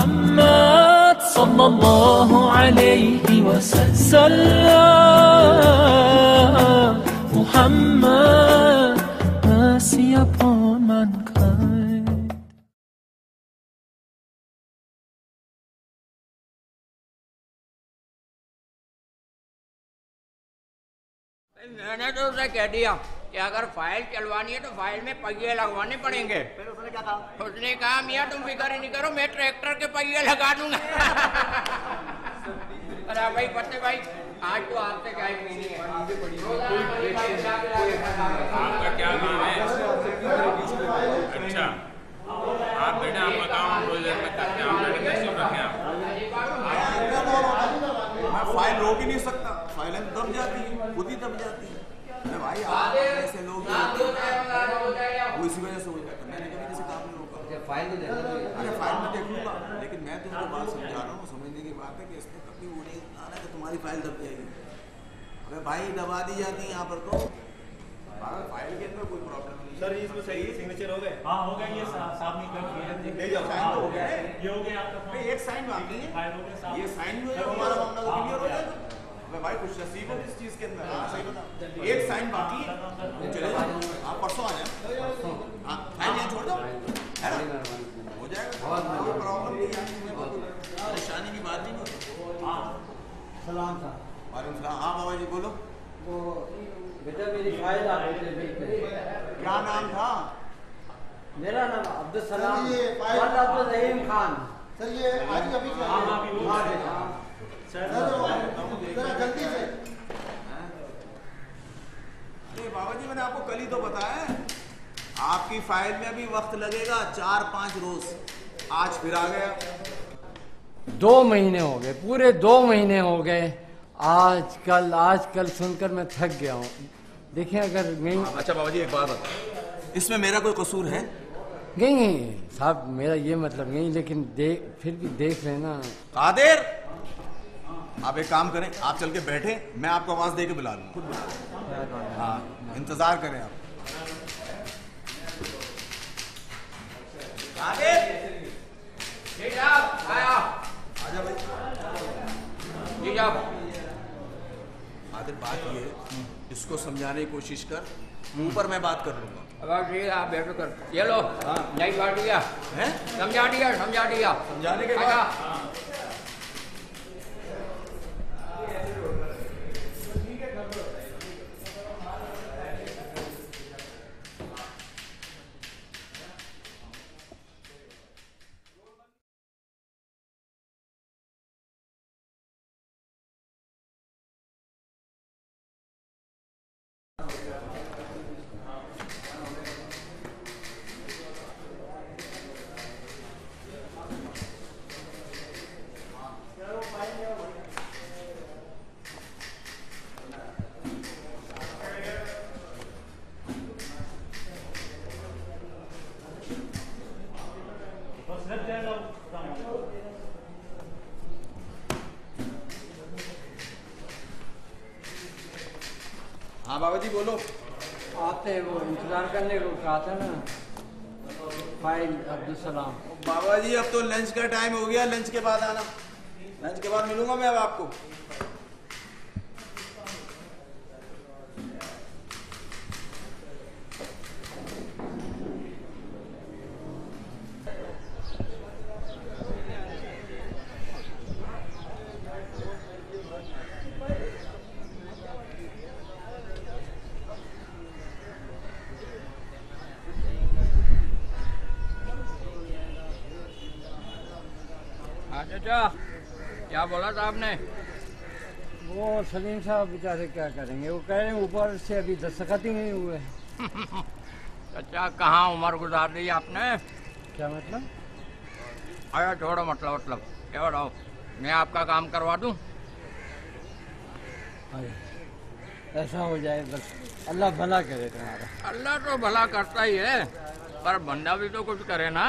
Muhammad sallallahu alaihi wasallam. Muhammad, mercy upon mankind. मैंने तो उसे कह दिया कि अगर फाइल चलवानी है तो फाइल में पहिए लगवाने पड़ेंगे। फिर उसने क्या कहा? उसने कहा मियाँ तुम फिक्र ही नहीं करो, मैं ट्रैक्टर के पहिए लगा दूंगा। अरे भाई पत्ते भाई, आज तो आपसे चाय पीनी है। आपका क्या नाम है? अच्छा, आप बेटा आपका काम रोज में करते हैं, आप बेटे कैसे रखें आप? मैं फाइल रोक ही नहीं सकता, फाइल दब जाती है, खुद ही दब जाती है। अरे भाई आप ऐसे लोग वो इसी वजह से हो जाता है। मैंने कभी किसी काम नहीं रोका। फाइल तो देखना चाहिए। अरे फाइल में देख लूंगा, लेकिन मैं तुमको बात समझा रहा हूँ, समझने की बात है कि इसमें कभी वो नहीं आ रहा है कि तुम्हारी फाइल दब जाएगी। अरे भाई दबा दी जाती है यहाँ पर तो फाइल के अंदर कोई प्रॉब्लम नहीं। सर इसमें सही सिग्नेचर हो गए? हाँ हो गया, ये साहब ने कर दिया। ले जाओ, साइन हो गया है। ये हो गया आपका भाई एक साइन बाकी है, फाइल हो गया साहब। ये साइन हुआ है, हमारा मामला तो क्लियर हो जाएगा। अबे भाई कुछ नसीब हो इस चीज के अंदर। हाँ सही बता, एक साइन बाकी है, चले जाओ आप परसों आ जाए। हाँ फाइल यहाँ छोड़ दो, है ना, हो जाएगा, कोई प्रॉब्लम नहीं है, परेशानी की बात ही नहीं। सलाम साहब। वालेकुम सलाम। हाँ बाबा जी बोलो। वो बेटा मेरी फाइल आपके क्या नाम था? मेरा नाम अब्दुल सलाम अब्दुल रहीम खान। सर ये आज अभी जल्दी से। अरे बाबा जी मैंने आपको कल ही तो बताया है, आपकी फाइल में अभी वक्त लगेगा 4-5 रोज। आज फिर आ गया। 2 महीने हो गए, पूरे 2 महीने हो गए। आजकल सुनकर मैं थक गया हूँ। देखिए अगर नहीं। अच्छा बाबा जी एक बात बताओ, इसमें मेरा कोई कसूर है? नहीं साहब, मेरा ये मतलब नहीं, लेकिन फिर भी देख लेना। कादिर आप एक काम करें, आप चल के बैठे, मैं आपको आवाज दे के बुला लूँ, खुद बुला। हाँ इंतजार करें आप। कादिर आया आजा भाई। जी साहब। कादिर बात ये है, इसको समझाने की कोशिश कर, ऊपर मैं बात कर लूंगा। अब ठीक है, आप बैठो कर। ये लो नहीं बांट दिया हैं? समझा दिया समझाने के बाद हाँ बाबा जी बोलो। आपने वो इंतजार करने को कहा था ना, फाइल अब्दुल सलाम। बाबा जी अब तो लंच का टाइम हो गया, लंच के बाद आना, लंच के बाद मिलूंगा मैं अब आपको। अच्छा क्या बोला था आपने? वो सलीम साहब बेचारे क्या करेंगे, वो कह रहे हैं ऊपर से अभी दस्तखत ही नहीं हुए। अच्छा कहाँ उम्र गुजार दी आपने? क्या मतलब? आया छोड़ो, मतलब क्या बताओ, मैं आपका काम करवा दूं? ऐसा हो जाए बस, अल्लाह भला करे तुम्हारा। अल्लाह तो भला करता ही है, पर बंदा भी तो कुछ करे ना।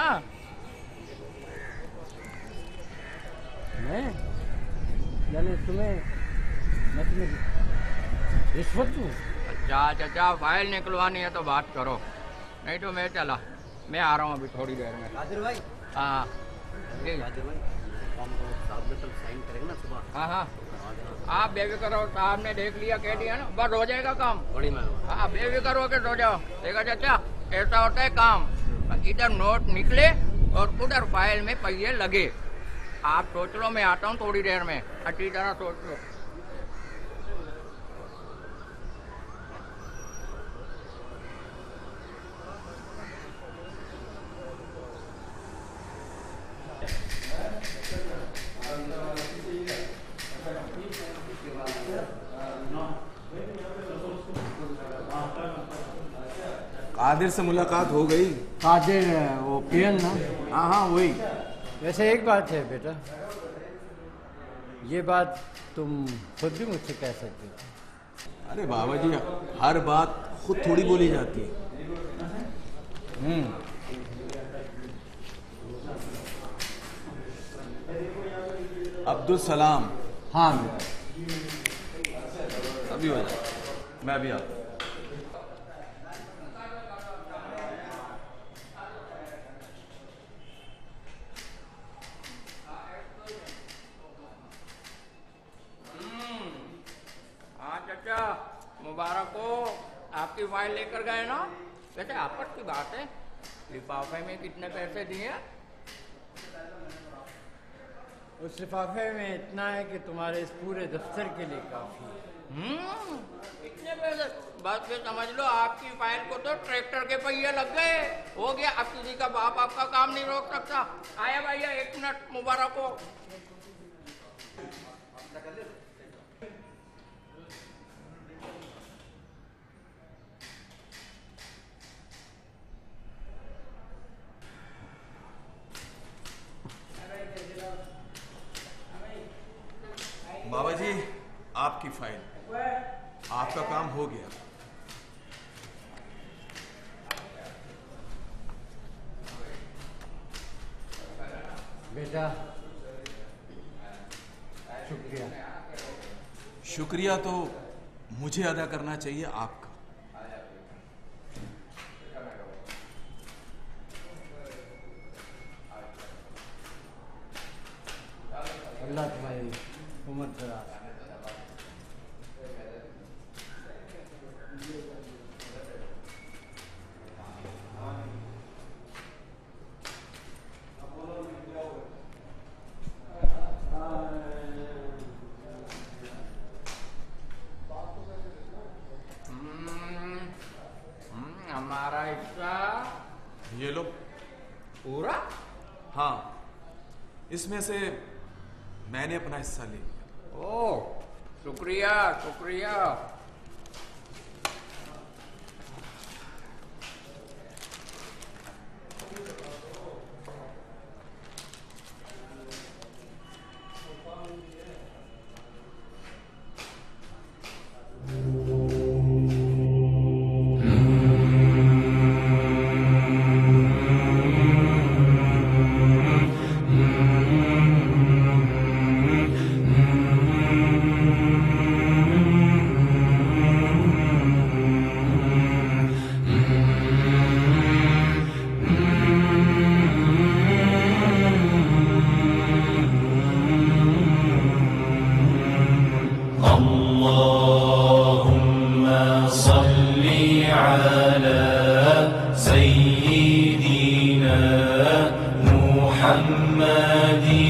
मैं यानी मैं तुम्हें रिश्वत दूँ? अच्छा फाइल निकलवानी है तो बात करो, नहीं तो मैं चला, मैं आ रहा हूँ अभी थोड़ी देर में। कादिर भाई हाँ हाँ हाँ, आप बेफिक्र रहो, साहब ने देख लिया, कह दिया ना, बस हो जाएगा काम। हाँ, बेफिक्र होके सो जाओ। देखा चाचा, ऐसा होता है काम, इधर नोट निकले और उधर फाइल में पहिए लगे। आप सोच लो, मैं आता हूँ थोड़ी देर में, अच्छी तरह सोच लो। कादिर से मुलाकात हो गई? कादिर वो पियन ना? हाँ हाँ वही। वैसे एक बात है बेटा, ये बात तुम खुद भी मुझसे कह सकते हो। अरे बाबा जी, हर बात खुद थोड़ी बोली जाती है। अब्दुल सलाम। हाँ बेटा, अभी हो जाए, मैं अभी आता हूँ। मुबारक हो, आपकी फाइल लेकर गए ना। वैसे आपस की बात है, लिफाफे में कितने पैसे दिए? उस लिफाफे में इतना है कि तुम्हारे इस पूरे दफ्तर के लिए काफी है। इतने पैसे? बस ये समझ लो, आपकी फाइल को तो ट्रैक्टर के पहिए लग गए। हो गया, अब किसी का बाप आपका काम नहीं रोक सकता। आया भैया, 1 मिनट, मुबारक हो। बाबा जी, आपकी फाइल, आपका काम हो गया। बेटा शुक्रिया। शुक्रिया तो मुझे अदा करना चाहिए आपका। अल्लाह तुम्हारी उम्र दराज। हमारा हिस्सा ये लो। पूरा? हाँ, इसमें से मैंने अपना हिस्सा ले लिया। ओह, शुक्रिया शुक्रिया। سيدنا محمد